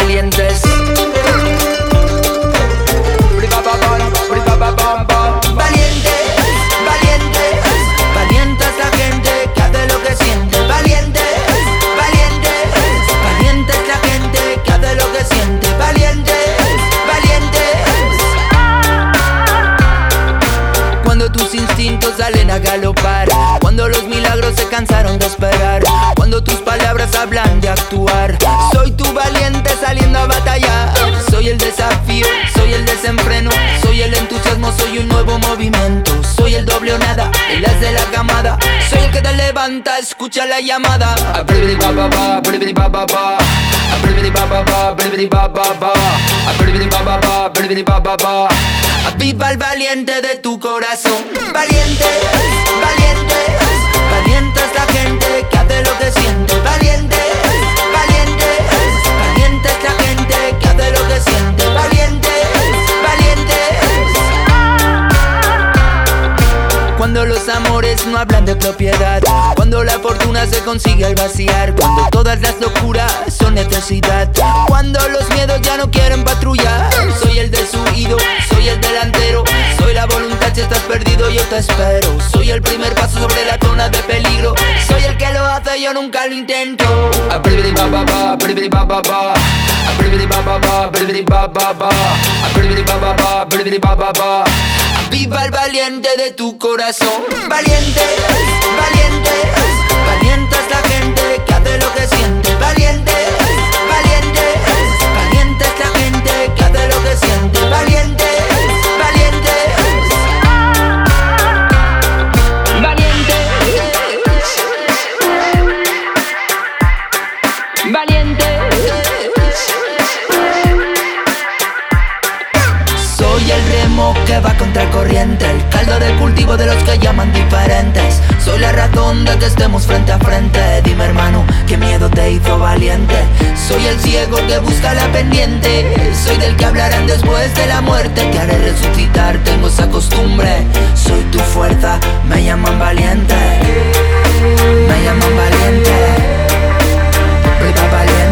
valientes. Valientes, valientes, valientes la gente que hace lo que siente. Valientes, valientes, valientes la gente que hace lo que siente. Valientes, valientes. Cuando tus instintos salen a galopar, cuando los milagros se cansaron de esperar, cuando tus palabras hablan de actuar, soy tu valiente saliendo a batallar. Soy el desafío, soy el desenfreno, soy el entusiasmo, soy un nuevo movimiento. Soy el doble o nada, el as de la camada, soy el que te levanta, escucha la llamada. Viva el valiente de tu corazón. Valiente, valiente, valiente es la gente que hace lo que siente. Valiente, valiente, valiente es la gente que hace lo que siente. Valiente, valiente. Cuando los amores no hablan de propiedad, cuando la fortuna se consigue al vaciar, cuando todas las locuras son necesidad, cuando los miedos ya no quieren patrullar, soy el deshuido, soy el delantero, soy la voluntad si estás perdido yo te espero. Soy el primer paso sobre la zona de peligro, soy el que lo hace, yo nunca lo intento. Viva el valiente de tu corazón. Valiente, valiente, valiente es la gente que hace lo que siente. Valiente, valiente, valiente es la gente que hace lo que siente. Valiente, valiente, valiente, valiente. Soy el remo que va contra el corriente, el caldo de cultivo de los que llaman diferentes. Soy la razón de que estemos frente a frente. Dime hermano, ¿qué miedo te hizo valiente? Soy el ciego que busca la pendiente, soy del que hablarán después de la muerte. Te haré resucitar, tengo esa costumbre. Soy tu fuerza, me llaman valiente. Me llaman valiente. Viva valiente.